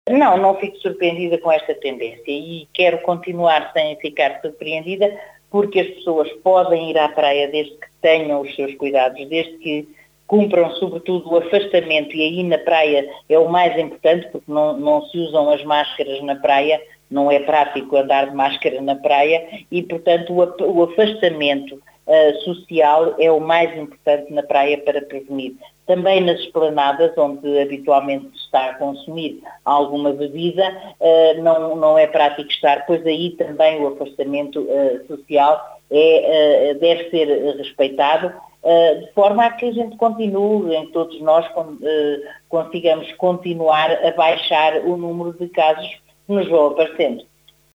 Não, não fico surpreendida com esta tendência e quero continuar sem ficar surpreendida, porque as pessoas podem ir à praia desde que tenham os seus cuidados, desde que cumpram sobretudo o afastamento, e aí na praia é o mais importante, porque não se usam as máscaras na praia, não é prático andar de máscara na praia e, portanto, o afastamento social é o mais importante na praia para prevenir. Também nas esplanadas, onde habitualmente se está a consumir alguma bebida, não é prático estar, pois aí também o afastamento social deve ser respeitado, de forma a que a gente continue, em todos nós consigamos continuar a baixar o número de casos que nos vão aparecendo.